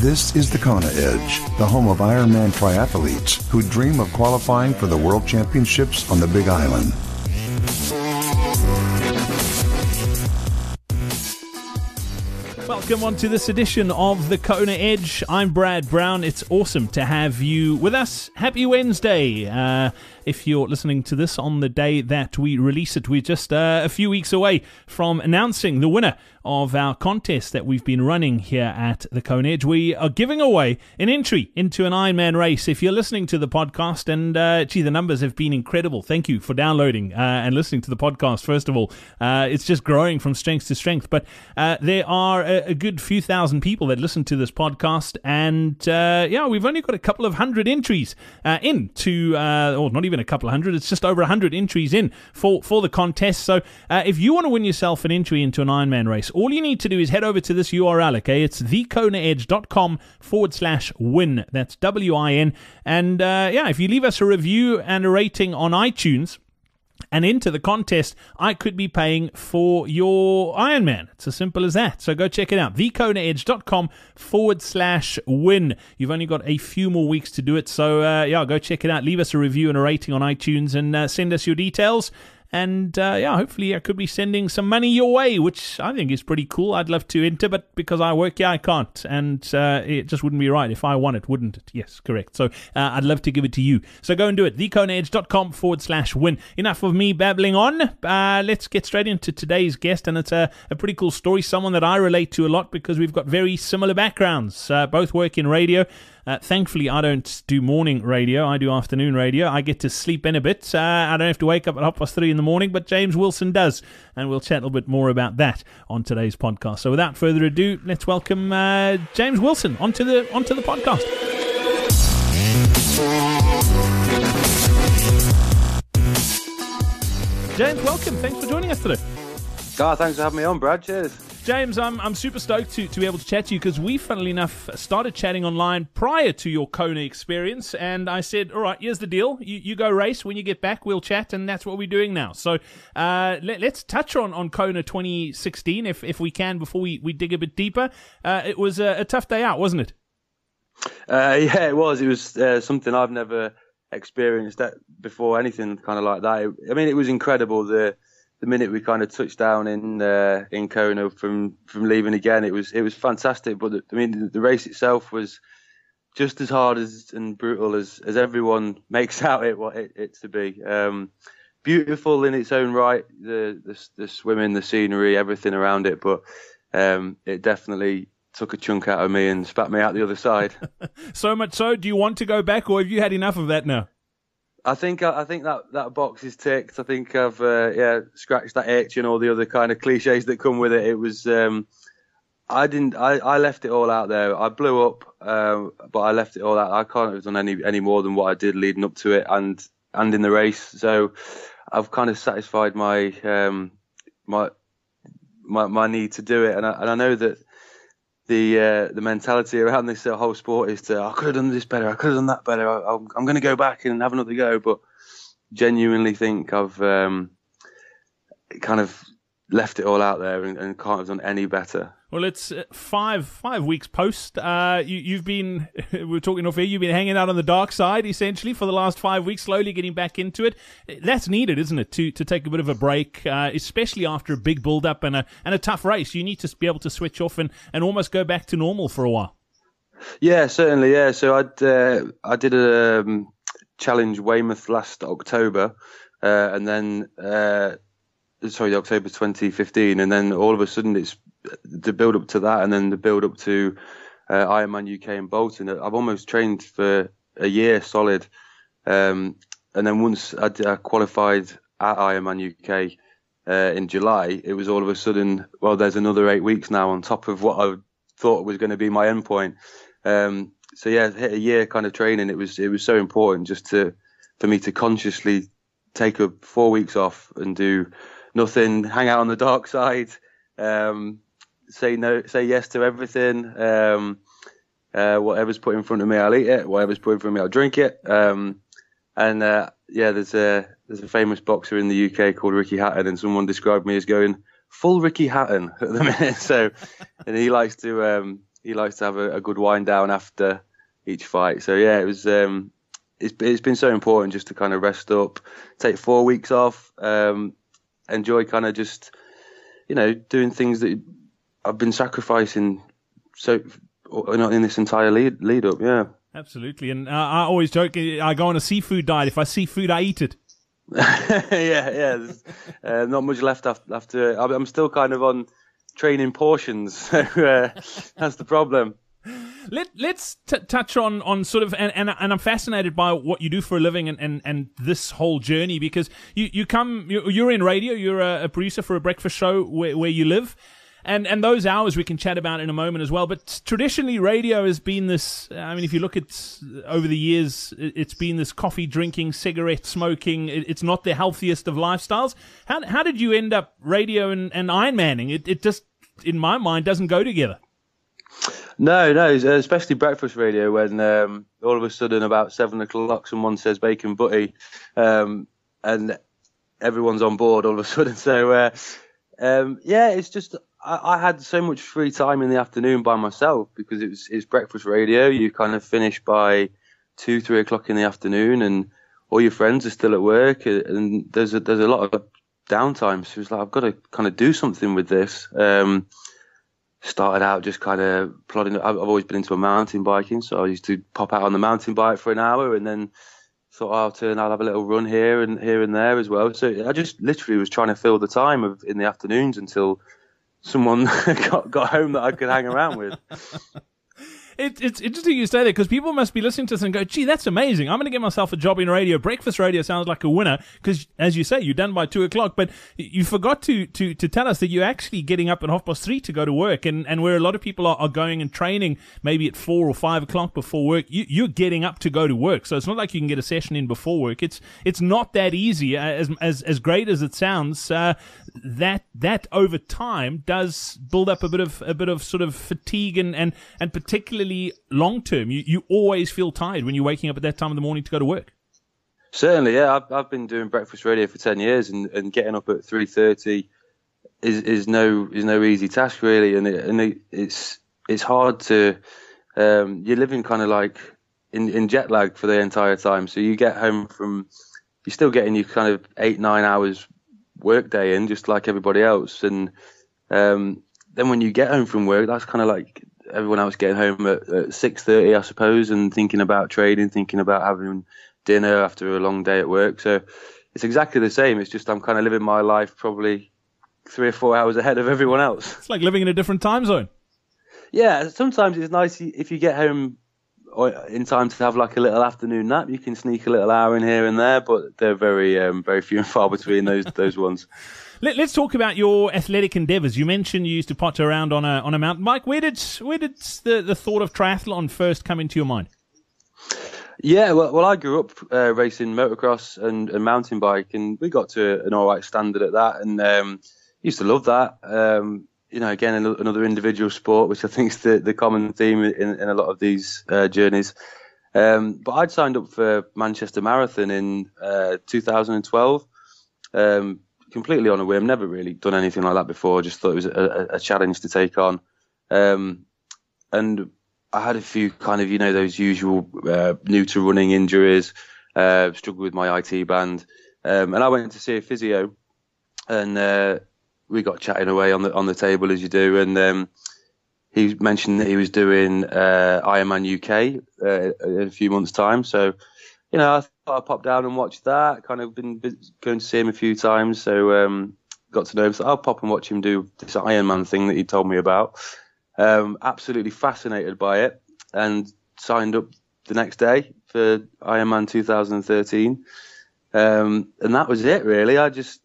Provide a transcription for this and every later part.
This is the Kona Edge, the home of Ironman triathletes who dream of qualifying for the World Championships on the Big Island. Welcome on to this edition of the Kona Edge. I'm Brad Brown. It's awesome to have you with us. Happy Wednesday. If you're listening to this on the day that we release it, we're just a few weeks away from announcing the winner of our contest that we've been running here at the Kona Edge. We are giving away an entry into an Ironman race. If you're listening to the podcast, and the numbers have been incredible. Thank you for downloading and listening to the podcast, first of all. It's just growing from strength to strength. But there are a good few thousand people that listen to this podcast, and we've only got a couple of hundred entries into, or not even a couple of hundred, it's just over 100 entries in for the contest. So if you want to win yourself an entry into an Ironman race, all you need to do is head over to this URL, okay? It's thekonaedge.com/win. That's WIN. And if you leave us a review and a rating on iTunes and enter the contest, I could be paying for your Ironman. It's as simple as that. So go check it out. thekonaedge.com/win. You've only got a few more weeks to do it. So go check it out. Leave us a review and a rating on iTunes and send us your details. And hopefully I could be sending some money your way, which I think is pretty cool. I'd love to enter, but because I work here, I can't. And it just wouldn't be right. If I won it, wouldn't it? Yes, correct. So I'd love to give it to you. So go and do it. thekonaedge.com/win. Enough of me babbling on. Let's get straight into today's guest. And it's a pretty cool story. Someone that I relate to a lot because we've got very similar backgrounds. Both work in radio. Thankfully, I don't do morning radio. I do afternoon radio. I get to sleep in a bit. I don't have to wake up at 3:30 in the morning, but James Wilson does. And we'll chat a little bit more about that on today's podcast. So without further ado, let's welcome James Wilson onto the podcast. James, welcome. Thanks for joining us today. Thanks for having me on, Brad. Cheers. James, I'm super stoked to be able to chat to you because we, funnily enough, started chatting online prior to your Kona experience, and I said, all right, here's the deal. You go race. When you get back, we'll chat, and that's what we're doing now. So let's touch on Kona 2016, if we can, before we dig a bit deeper. It was a tough day out, wasn't it? Yeah, it was. It was something I've never experienced that before, anything kind of like that. I mean, it was incredible. The minute we kind of touched down in Kona from leaving again, it was fantastic. But the race itself was just as hard and brutal as everyone makes out it to be. Beautiful in its own right, the swimming, the scenery, everything around it. But it definitely took a chunk out of me and spat me out the other side. So much so, do you want to go back, or have you had enough of that now? I think that box is ticked. I think I've scratched that itch and all the other kind of cliches that come with it. It was I left it all out there. I blew up, but I left it all out. I can't have done any more than what I did leading up to it and in the race. So I've kind of satisfied my my need to do it, and I know that the mentality around this whole sport is I could have done this better, I could have done that better, I'm going to go back and have another go, but genuinely think I've kind of left it all out there and can't have done any better. Well, it's 5 weeks post. You've been, we were talking off here, you've been hanging out on the dark side, essentially, for the last 5 weeks, slowly getting back into it. That's needed, isn't it, to take a bit of a break, especially after a big build-up and a tough race. You need to be able to switch off and almost go back to normal for a while. Yeah, certainly, yeah. So I did a challenge Weymouth last October, and then... October 2015, and then all of a sudden it's the build up to that, and then the build up to Ironman UK in Bolton. I've almost trained for a year solid, and then once I qualified at Ironman UK in July, it was all of a sudden, well, there's another 8 weeks now on top of what I thought was going to be my end point. So yeah, hit a year kind of training. It was so important just for me to consciously take 4 weeks off and do nothing, hang out on the dark side, say yes to everything. Whatever's put in front of me, I'll eat it. Whatever's put in front of me, I'll drink it. There's a famous boxer in the UK called Ricky Hatton, and someone described me as going full Ricky Hatton at the minute. So, and he likes to he likes to have a good wind down after each fight. So yeah, it was. It's been so important just to kind of rest up, take 4 weeks off, enjoy kind of just, doing things that I've been sacrificing in this entire lead up. Yeah, absolutely. And I always joke, I go on a seafood diet. If I see food, I eat it. yeah. Not much left after. I'm still kind of on training portions, so that's the problem. Let's touch on sort of, and I'm fascinated by what you do for a living and this whole journey, because you're in radio, you're a producer for a breakfast show where you live, and those hours we can chat about in a moment as well. But traditionally, radio has been this. I mean, if you look at over the years, it's been this coffee drinking, cigarette smoking. It's not the healthiest of lifestyles. How did you end up radio and Ironmanning? It just, in my mind, doesn't go together. No, especially breakfast radio when all of a sudden about 7 o'clock someone says bacon butty, and everyone's on board all of a sudden. So it's just I had so much free time in the afternoon by myself because it's breakfast radio. You kind of finish by 2-3 o'clock in the afternoon, and all your friends are still at work, and there's a lot of downtime. So it's like I've got to kind of do something with this. Started out just kind of plodding. I've always been into mountain biking, so I used to pop out on the mountain bike for an hour, and then thought I'll have a little run here and there as well. So I just literally was trying to fill the time in the afternoons until someone got home that I could hang around with. It's interesting you say that, because people must be listening to this and go, gee, that's amazing. I'm going to get myself a job in radio. Breakfast radio sounds like a winner because, as you say, you're done by 2 o'clock. But you forgot to tell us that you're actually getting up at 3:30 to go to work. And where a lot of people are going and training maybe at 4 or 5 o'clock before work, you're getting up to go to work. So it's not like you can get a session in before work. It's not that easy. As great as it sounds, that over time does build up a bit of sort of fatigue and particularly long term, you always feel tired when you're waking up at that time of the morning to go to work. Certainly, yeah. I've been doing breakfast radio for 10 years, and getting up at 3:30 is no easy task really, and it's hard to. You're living kind of like in jet lag for the entire time. So you get home you're still getting your kind of 8-9 hours work day in, just like everybody else, and then when you get home from work, that's kind of like everyone else getting home at 6:30, I suppose, and thinking about trading, thinking about having dinner after a long day at work. So it's exactly the same. It's just I'm kind of living my life probably 3 or 4 hours ahead of everyone else. It's like living in a different time zone. Yeah, sometimes it's nice if you get home in time to have like a little afternoon nap. You can sneak a little hour in here and there, but they're very very few and far between those ones. Let's talk about your athletic endeavours. You mentioned you used to potter around on a mountain bike. Where did the thought of triathlon first come into your mind? Yeah, well, I grew up racing motocross and mountain bike, and we got to an all right standard at that, and used to love that. Again, another individual sport, which I think is the common theme in a lot of these journeys. But I'd signed up for Manchester Marathon in 2012. Completely on a whim, never really done anything like that before, just thought it was a challenge to take on. And I had a few kind of, those usual new to running injuries, struggled with my IT band. And I went to see a physio, and we got chatting away on the table as you do. And he mentioned that he was doing Ironman UK in a few months' time. So, I thought I'd pop down and watch that. Kind of been going to see him a few times, so got to know him. So I'll pop and watch him do this Ironman thing that he told me about. Absolutely fascinated by it, and signed up the next day for Ironman 2013. And that was it, really. I just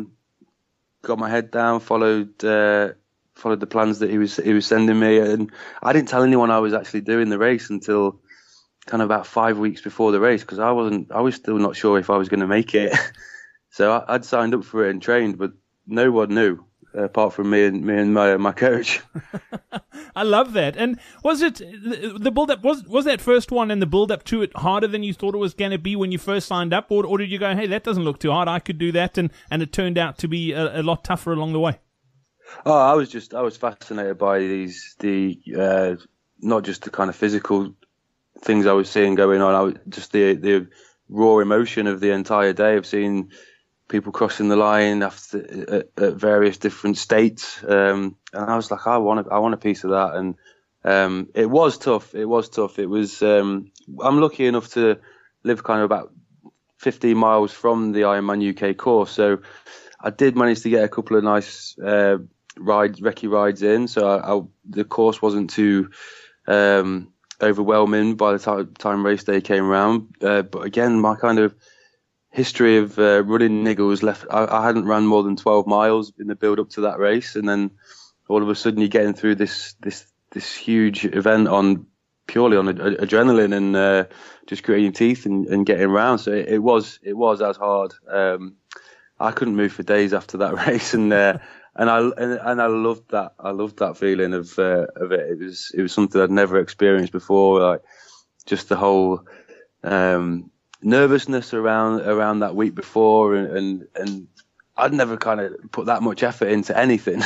got my head down, followed the plans that he was sending me, and I didn't tell anyone I was actually doing the race until kind of about 5 weeks before the race, because I was still not sure if I was going to make it. So I'd signed up for it and trained, but no one knew apart from me and my coach. I love that. And was it the build up? Was that first one and the build up to it harder than you thought it was going to be when you first signed up, or did you go, hey, that doesn't look too hard, I could do that, and it turned out to be a lot tougher along the way? Oh, I was fascinated by the not just the kind of physical things I was seeing going on. Just the raw emotion of the entire day of seeing people crossing the line at various different states, and I was like, I want a piece of that. And it was tough. It was tough. It was. I'm lucky enough to live kind of about 15 miles from the Ironman UK course, so I did manage to get a couple of nice recce rides in. So the course wasn't too overwhelming by the time race day came around. But again, my kind of history of running niggles left. I hadn't run more than 12 miles in the build up to that race, and then all of a sudden you're getting through this huge event purely on adrenaline and just gritting your teeth and getting around. So it was as hard. I couldn't move for days after that race, and I loved that. I loved that feeling of it. It was something I'd never experienced before. Like just the whole nervousness around that week before, and I'd never kind of put that much effort into anything.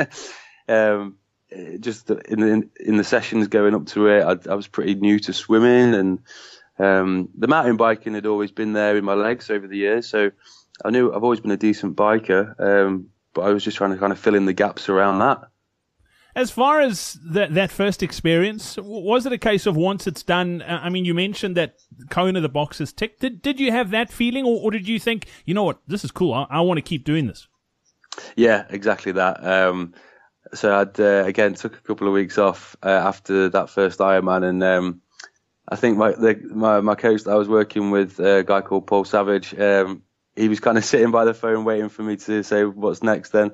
Just in the sessions going up to it, I was pretty new to swimming, and the mountain biking had always been there in my legs over the years. So I knew I've always been a decent biker, but I was just trying to kind of fill in the gaps around that. As far as that first experience, was it a case of once it's done? I mean, you mentioned that Kona, the box is ticked. Did you have that feeling, or did you think, you know what, this is cool, I want to keep doing this? Yeah, exactly that. So I'd again took a couple of weeks off after that first Ironman, and I think my coach that I was working with, a guy called Paul Savage, he was kind of sitting by the phone waiting for me to say what's next. Then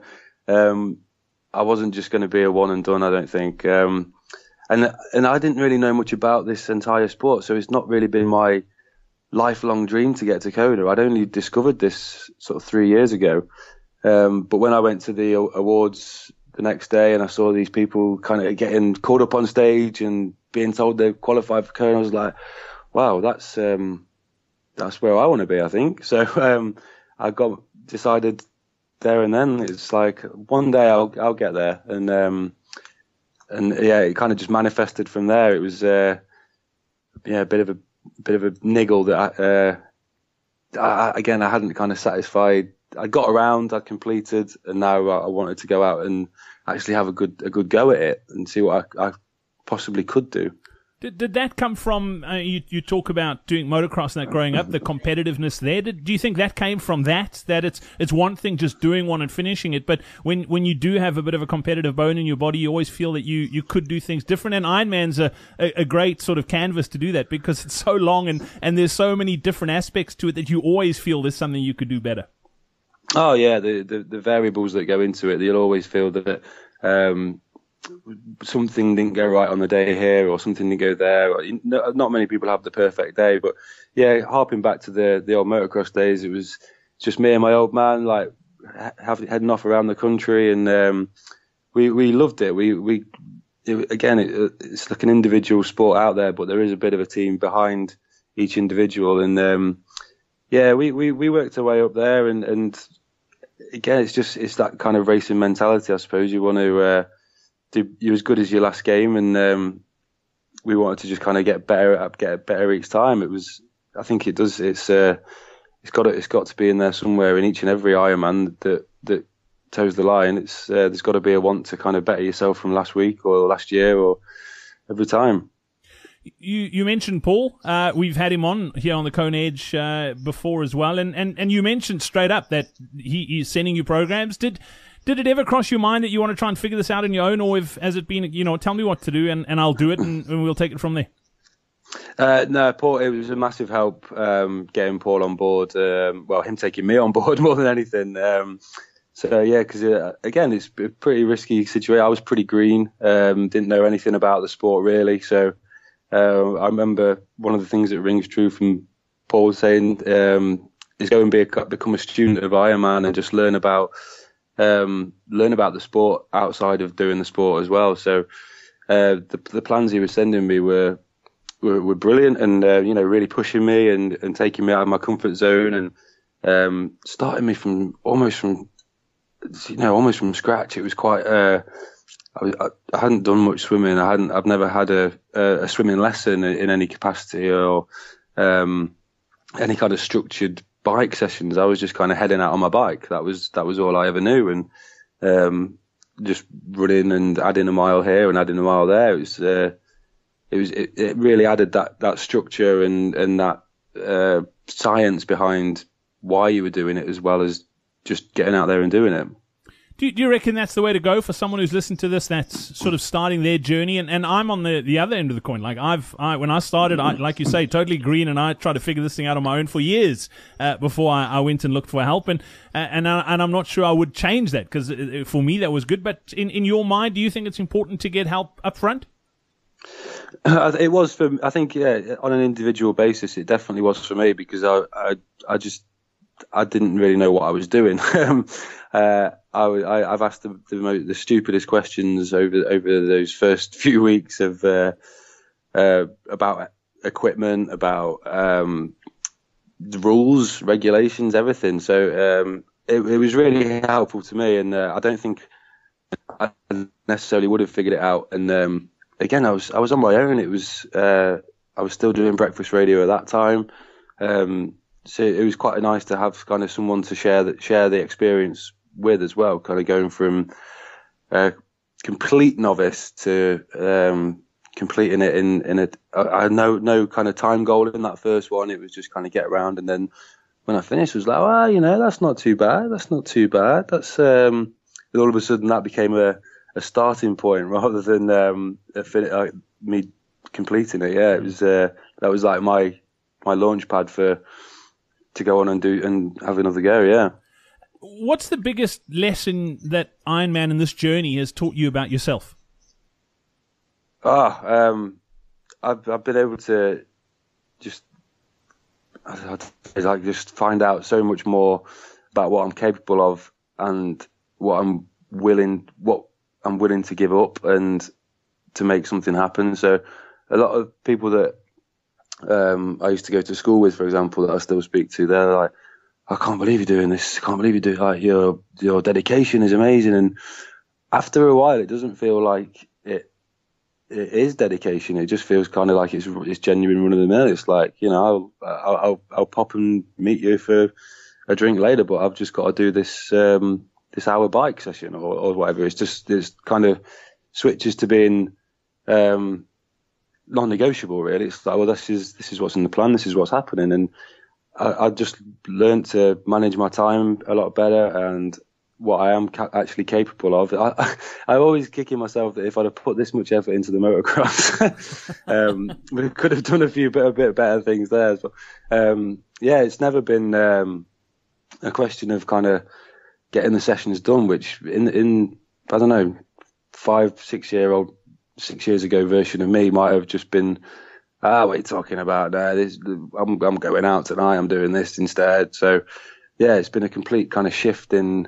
I wasn't just going to be a one and done, I don't think. And I didn't really know much about this entire sport, so it's not really been my lifelong dream to get to Kona. I'd only discovered this sort of 3 years ago. But when I went to the awards the next day and I saw these people kind of getting called up on stage and being told they qualified for Kona, I was like, wow, that's where I want to be, I think. So I decided there and then, it's like one day I'll get there, and yeah, it kind of just manifested from there. It was a bit of a niggle that I hadn't kind of satisfied. I got around, I completed, and now I wanted to go out and actually have a good go at it and see what I possibly could do. Did that come from, you talk about doing motocross and that growing up, the competitiveness there? Do you think that came from that it's one thing just doing one and finishing it, but when you do have a bit of a competitive bone in your body, you always feel that you could do things different, and Ironman's a great sort of canvas to do that because it's so long and there's so many different aspects to it that you always feel there's something you could do better. Oh yeah, the variables that go into it, you'll always feel that something didn't go right on the day here, or something didn't go there. Not many people have the perfect day, but yeah, harping back to the old motocross days, it was just me and my old man, like heading off around the country, and we loved it. It's like an individual sport out there, but there is a bit of a team behind each individual, and we worked our way up there, and again, it's that kind of racing mentality, I suppose. You want to you're as good as your last game, and we wanted to just kind of get better each time. I think it does. It's got to be in there somewhere in each and every Ironman that toes the line. There's got to be a want to kind of better yourself from last week or last year or every time. You mentioned Paul. We've had him on here on the Kona Edge before as well, and you mentioned straight up that he's sending you programs. Did it ever cross your mind that you want to try and figure this out on your own, or has it been, tell me what to do and I'll do it and we'll take it from there? No, Paul, it was a massive help getting Paul on board. Him taking me on board more than anything. So yeah, because again, it's a pretty risky situation. I was pretty green, didn't know anything about the sport really. So I remember one of the things that rings true from Paul saying is go and become a student of Ironman and just learn about the sport outside of doing the sport as well. So the plans he was sending me were brilliant, and really pushing me and taking me out of my comfort zone, and starting me from almost from scratch. It was quite. I hadn't done much swimming. I've never had a swimming lesson in any capacity or any kind of structured bike sessions. I was just kind of heading out on my bike. That was all I ever knew, and just running and adding a mile here and adding a mile there. It really added that structure and that science behind why you were doing it, as well as just getting out there and doing it. Do you reckon that's the way to go for someone who's listened to this, that's sort of starting their journey? And I'm on the other end of the coin. Like when I started, like you say, totally green, and I tried to figure this thing out on my own for years before I went and looked for help. And I'm not sure I would change that, because for me that was good. But in your mind, do you think it's important to get help up front? It was I think, on an individual basis, it definitely was for me, because I didn't really know what I was doing. I've asked the stupidest questions over those first few weeks of about equipment, about the rules, regulations, everything. So it was really helpful to me, and I don't think I necessarily would have figured it out. And again, I was on my own. It was I was still doing breakfast radio at that time. So it was quite nice to have kind of someone to share the experience with as well, kind of going from complete novice to completing it in a. I had no kind of time goal in that first one. It was just kind of get around, and then when I finished, it was like, well, that's not too bad. That's not too bad. That's and all of a sudden that became a starting point rather than me completing it. Yeah, it was that was like my launch pad to go on and do and have another go. Yeah. What's the biggest lesson that Ironman in this journey has taught you about yourself? I've been able to just find out so much more about what I'm capable of and what I'm willing to give up and to make something happen. So a lot of people that I used to go to school with, for example, that I still speak to, they're like, I can't believe you're doing this. I can't believe you do, like, your dedication is amazing. And after a while, it doesn't feel like it is dedication. It just feels kind of like it's genuine run of the mill. It's like, I'll pop and meet you for a drink later, but I've just got to do this hour bike session or whatever. It's kind of switches to being non-negotiable, really. It's like, well, this is what's in the plan. This is what's happening. And I just learned to manage my time a lot better and what I am actually capable of. I'm always kicking myself that if I'd have put this much effort into the motocross, we could have done a bit better things there. But it's never been a question of kind of getting the sessions done, which in I don't know, 6 years ago version of me might have just been, what are you talking about? I'm going out tonight. I'm doing this instead. So, yeah, it's been a complete kind of shift in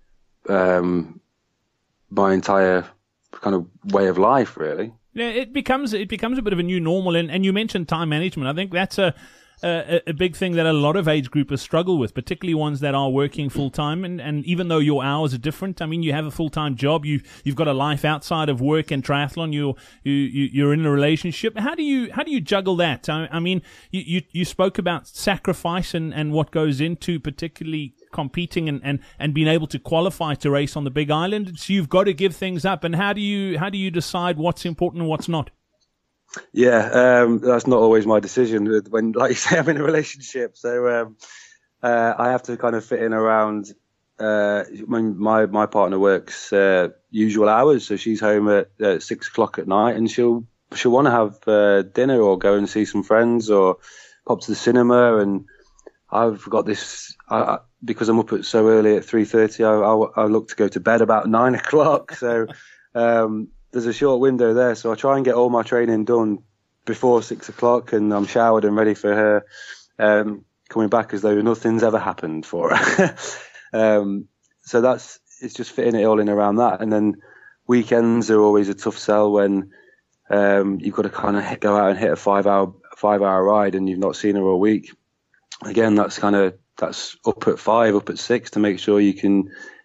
my entire kind of way of life, really. Yeah, it becomes a bit of a new normal. And you mentioned time management. I think that's a big thing that a lot of age groupers struggle with, particularly ones that are working full time. And even though your hours are different, I mean, you have a full time job, you've got a life outside of work and triathlon. You're in a relationship. How do you juggle that? I mean, you spoke about sacrifice and what goes into particularly competing and being able to qualify to race on the Big Island. So you've got to give things up. And how do you decide what's important and what's not? Yeah, that's not always my decision when, like you say, I'm in a relationship. So I have to kind of fit in around when my partner works usual hours. So she's home at 6 o'clock at night, and she'll want to have dinner or go and see some friends or pop to the cinema. And I've got this because I'm up at so early at 3:30. I look to go to bed about 9 o'clock. So. There's a short window there, so I try and get all my training done before 6 o'clock, and I'm showered and ready for her coming back as though nothing's ever happened for her. So it's just fitting it all in around that. And then weekends are always a tough sell when you've got to kind of go out and hit a 5 hour ride and you've not seen her all week. Again, that's up at 5, up at 6 to make sure you can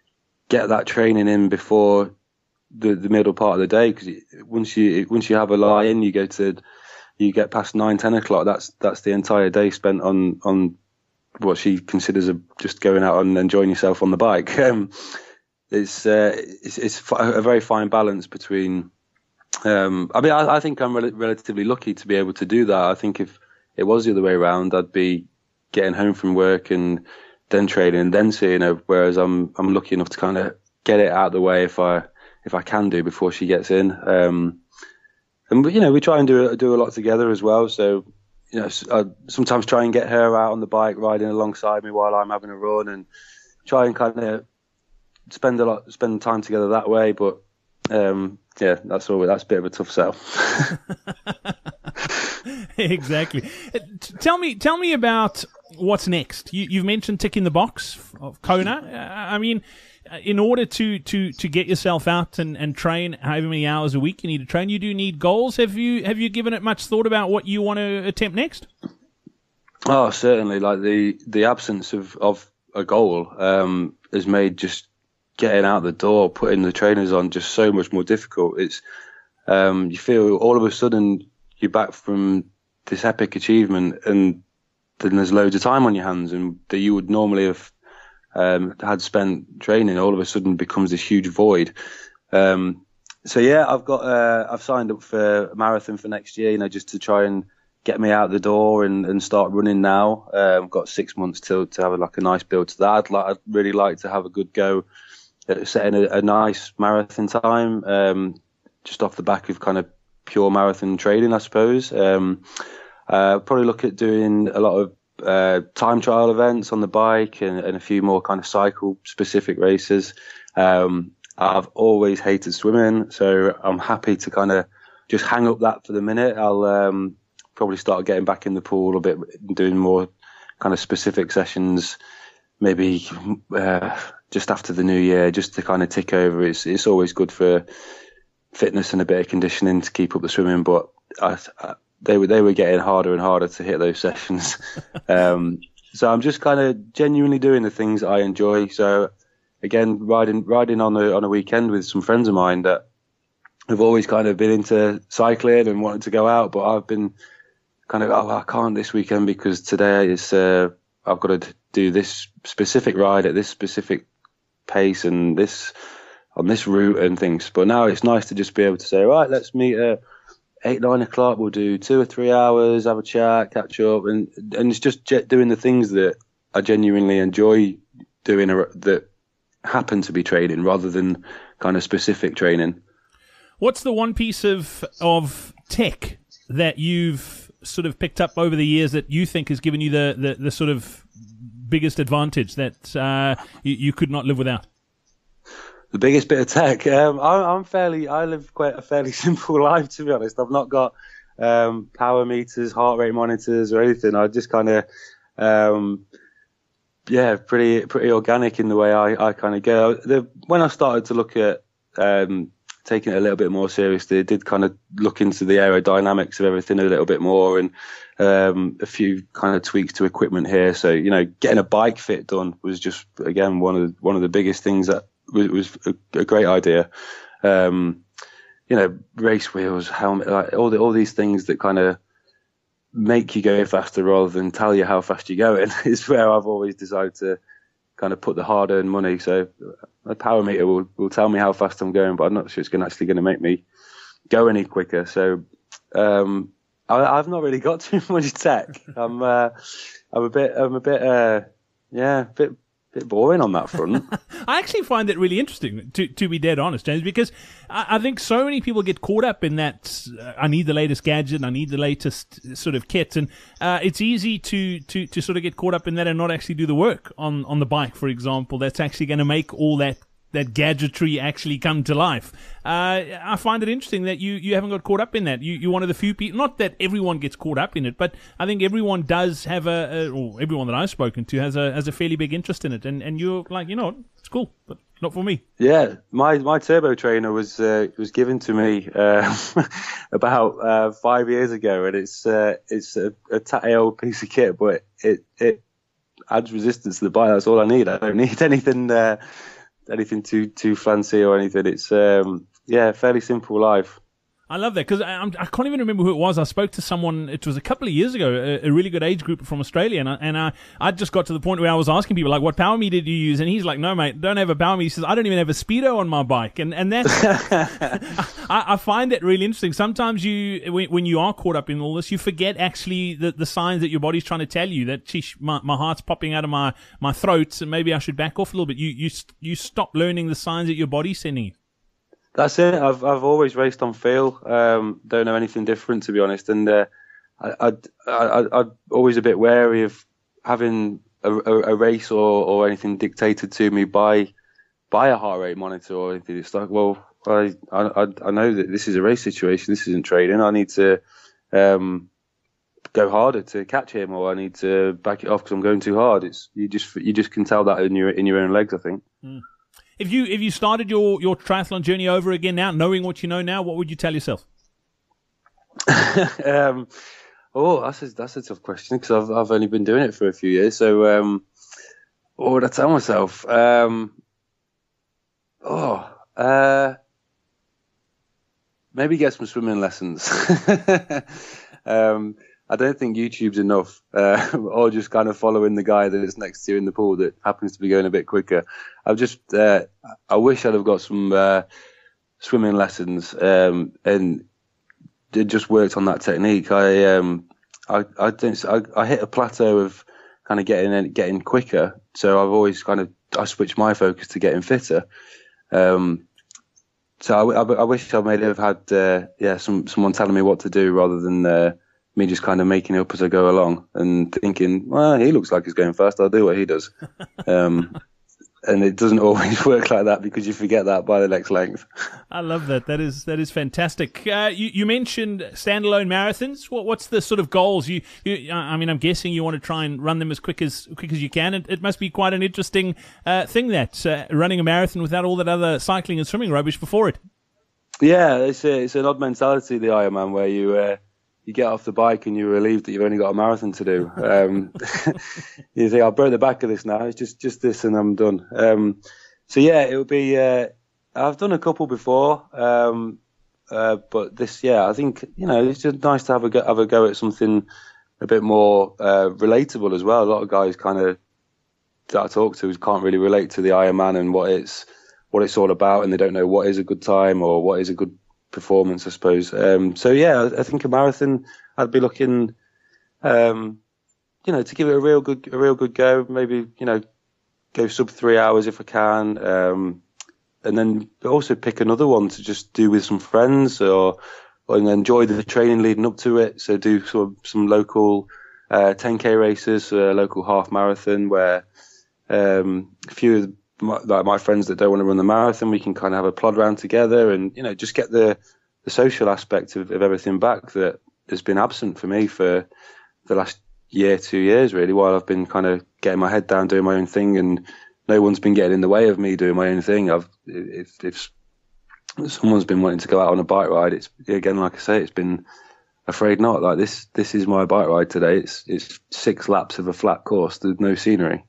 get that training in before the middle part of the day, because once you have a lie in, you get past 9-10 o'clock. That's the entire day spent on what she considers just going out and enjoying yourself on the bike. It's a very fine balance between. I think I'm relatively lucky to be able to do that. I think if it was the other way around, I'd be getting home from work and then training and then seeing her. Whereas I'm lucky enough to kind of get it out of the way if I can do before she gets in. And we try and do a lot together as well. So I sometimes try and get her out on the bike riding alongside me while I'm having a run, and try and kind of spend time together that way. But that's a bit of a tough sell. Exactly. Tell me about what's next. You've mentioned ticking the box of Kona. I mean, in order to get yourself out and train however many hours a week you need to train, you do need goals. Have you given it much thought about what you want to attempt next? Oh, certainly. Like the absence of a goal has made just getting out the door, putting the trainers on, just so much more difficult. It's you feel all of a sudden you're back from this epic achievement, and then there's loads of time on your hands, and that you would normally have had spent training all of a sudden becomes this huge void. So yeah, I've signed up for a marathon for next year, just to try and get me out the door and start running now. I've got 6 months to have a nice build to that. I'd really like to have a good go at setting a nice marathon time, just off the back of kind of pure marathon training, I suppose. Probably look at doing a lot of time trial events on the bike and a few more kind of cycle specific races. I've always hated swimming, so I'm happy to kind of just hang up that for the minute. I'll probably start getting back in the pool a bit, doing more kind of specific sessions, maybe just after the new year, just to kind of tick over. It's always good for fitness and a bit of conditioning to keep up the swimming, but they were getting harder and harder to hit those sessions. So I'm just kind of genuinely doing the things that I enjoy. So again, riding on a weekend with some friends of mine that have always kind of been into cycling and wanted to go out, but I've been kind of, I can't this weekend because today is I've got to do this specific ride at this specific pace and this on this route and things. But now it's nice to just be able to say, right, let's meet at 8-9 o'clock. We'll do 2 or 3 hours, have a chat, catch up, and it's just doing the things that I genuinely enjoy doing that happen to be training rather than kind of specific training. What's the one piece of tech that you've sort of picked up over the years that you think has given you the sort of biggest advantage that you could not live without? The biggest bit of tech. I live quite a fairly simple life, to be honest. I've not got power meters, heart rate monitors, or anything. I just kind of, pretty organic in the way I kind of go. When I started to look at taking it a little bit more seriously, I did kind of look into the aerodynamics of everything a little bit more, and a few kind of tweaks to equipment here. So getting a bike fit done was just again one of the biggest things that was a great idea. Race wheels, helmet, like all these things that kind of make you go faster rather than tell you how fast you're going is where I've always decided to kind of put the hard-earned money. So a power meter will tell me how fast I'm going, but I'm not sure it's actually going to make me go any quicker. So I've not really got too much tech. I'm a bit boring on that front. I actually find it really interesting, to be dead honest, James, because I think so many people get caught up in that. I need the latest gadget, I need the latest sort of kit, and it's easy to sort of get caught up in that and not actually do the work on the bike, for example. That's actually going to make all that gadgetry actually come to life. I find it interesting that you haven't got caught up in that. You're one of the few people, not that everyone gets caught up in it, but I think everyone does have or everyone that I've spoken to has a fairly big interest in it. And you're like, it's cool, but not for me. Yeah, my turbo trainer was given to me about 5 years ago, and it's a tatty old piece of kit, but it adds resistance to the bike. That's all I need. I don't need anything anything too fancy or anything. It's fairly simple life. I love that because I can't even remember who it was. I spoke to someone, it was a couple of years ago, a really good age group from Australia, and I just got to the point where I was asking people, like, what power meter did you use? And he's like, no, mate, don't have a power meter. He says, I don't even have a speedo on my bike. And that's, I find that really interesting. Sometimes when you are caught up in all this, you forget actually the signs that your body's trying to tell you that, sheesh, my heart's popping out of my throat, and maybe I should back off a little bit. You stop learning the signs that your body's sending you. That's it. I've always raced on feel. Don't know anything different, to be honest. And I'm always a bit wary of having a race or anything dictated to me by a heart rate monitor or anything. It's like, well, I know that this is a race situation. This isn't training. I need to go harder to catch him, or I need to back it off because I'm going too hard. You just can tell that in your own legs, I think. Mm. If you started your triathlon journey over again now, knowing what you know now, what would you tell yourself? That's a tough question because I've only been doing it for a few years. So what would I tell myself? Maybe get some swimming lessons. I don't think YouTube's enough, or just kind of following the guy that is next to you in the pool that happens to be going a bit quicker. I wish I'd have got some swimming lessons and just worked on that technique. I hit a plateau of kind of getting quicker, so I've always I switched my focus to getting fitter. So I wish I may have had someone telling me what to do rather than me just kind of making it up as I go along and thinking, well, he looks like he's going fast, I'll do what he does. And it doesn't always work like that because you forget that by the next length. I love that. That is fantastic. You mentioned standalone marathons. What's the sort of goals? I'm guessing you want to try and run them as quick as you can. It must be quite an interesting thing that running a marathon without all that other cycling and swimming rubbish before it. Yeah, it's an odd mentality, the Ironman, where you get off the bike and you're relieved that you've only got a marathon to do. You think, I broke the back of this now. It's just this and I'm done. So yeah, it would be, I've done a couple before. But this, I think, it's just nice to have a go at something a bit more, relatable as well. A lot of guys that I talk to can't really relate to the Ironman and what it's all about. And they don't know what is a good time or what is a good performance, I suppose. I think a marathon, I'd be looking, to give it a real good go. Maybe, go sub 3 hours if I can. And then also pick another one to just do with some friends or enjoy the training leading up to it. So do sort of some local, 10K races, local half marathon where, a few of my friends that don't want to run the marathon, we can kind of have a plod round together and, just get the social aspect of everything back that has been absent for me for the last 2 years, really, while I've been kind of getting my head down, doing my own thing, and no one's been getting in the way of me doing my own thing. If someone's been wanting to go out on a bike ride, it's, again, like I say, it's been afraid not. Like this is my bike ride today. It's 6 laps of a flat course. There's no scenery.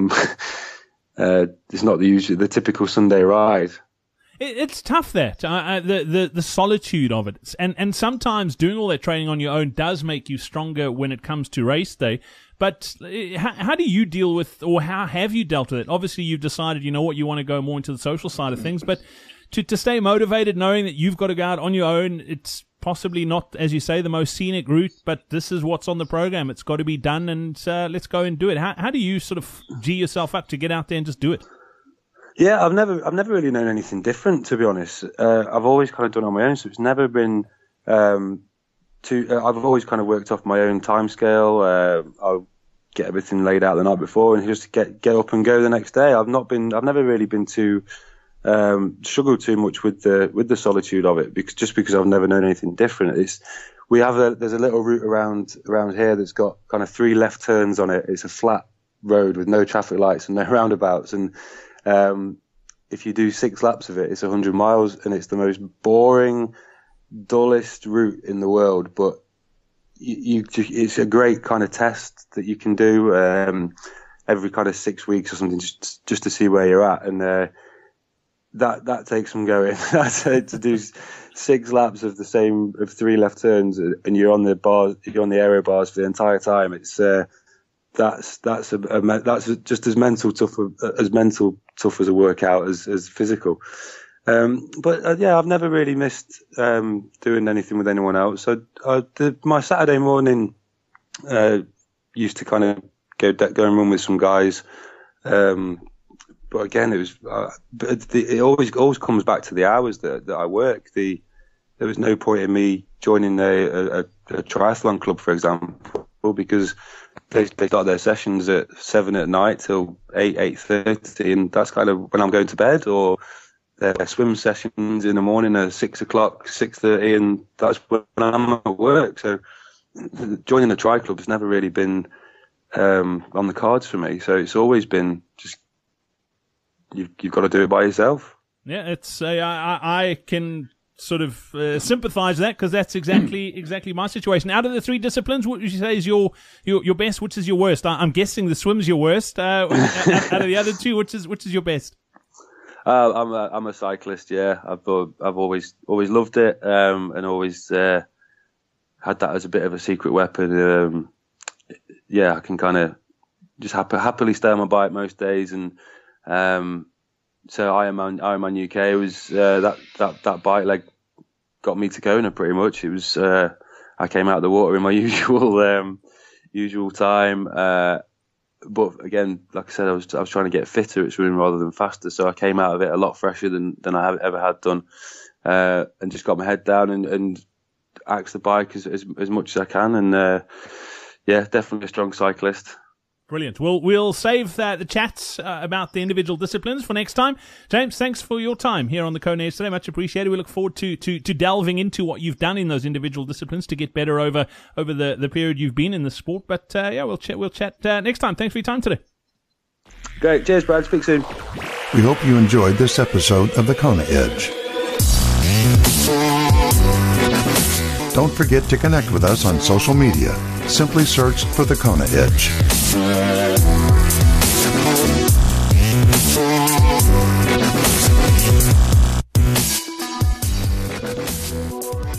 It's not the typical Sunday ride. It's tough, that the solitude of it, and sometimes doing all that training on your own does make you stronger when it comes to race day. But how do you deal with, or how have you dealt with it? Obviously, you've decided, you want to go more into the social side of things, but to stay motivated, knowing that you've got to go out on your own, it's possibly not, as you say, the most scenic route, but this is what's on the program. It's got to be done, and let's go and do it. How do you sort of G yourself up to get out there and just do it? Yeah, I've never really known anything different, to be honest. I've always kind of done it on my own, so it's never been I've always kind of worked off my own timescale. I'll get everything laid out the night before and just get up and go the next day. I've never really been too struggled too much with the solitude of it, because I've never known anything different. There's a little route around here that's got kind of 3 left turns on it. It's a flat road with no traffic lights and no roundabouts, and if you do 6 laps of it, it's 100 miles, and it's the most boring, dullest route in the world. But it's a great kind of test that you can do every kind of 6 weeks or something, just to see where you're at. And that takes some going. To do 6 laps of 3 left turns, and you're on the bars, you're on the aero bars for the entire time. It's that's just as mental tough as a workout as physical. But yeah, I've never really missed doing anything with anyone else. So my Saturday morning used to kind of go and run with some guys. But again, it was. It always comes back to the hours that I work. There was no point in me joining a triathlon club, for example, because they start their sessions at 7 at night till 8:30, and that's kind of when I'm going to bed. Or their swim sessions in the morning at 6 o'clock, 6:30, and that's when I'm at work. So joining a tri club has never really been on the cards for me. So it's always been just. You've got to do it by yourself. Yeah, it's I can sort of sympathise with that, because that's exactly my situation. Out of the 3 disciplines, what would you say is your best? Which is your worst? I'm guessing the swim's your worst. Out of the other 2, which is your best? I'm a cyclist. Yeah, I've always loved it, and always had that as a bit of a secret weapon. Yeah, I can kind of just happily stay on my bike most days, and. So Ironman UK was that bike leg got me to Kona pretty much. It was I came out of the water in my usual time, but again, like I said, I was trying to get fitter at swimming rather than faster. So I came out of it a lot fresher than I have ever had done, and just got my head down and axed the bike as much as I can. And yeah, definitely a strong cyclist. Brilliant. We'll save the chats about the individual disciplines for next time. James, thanks for your time here on the Kona Edge today. Much appreciated. We look forward to delving into what you've done in those individual disciplines to get better over the period you've been in the sport. But yeah, we'll chat next time. Thanks for your time today. Great. Cheers, Brad. Speak soon. We hope you enjoyed this episode of the Kona Edge. Don't forget to connect with us on social media. Simply search for the Kona Edge.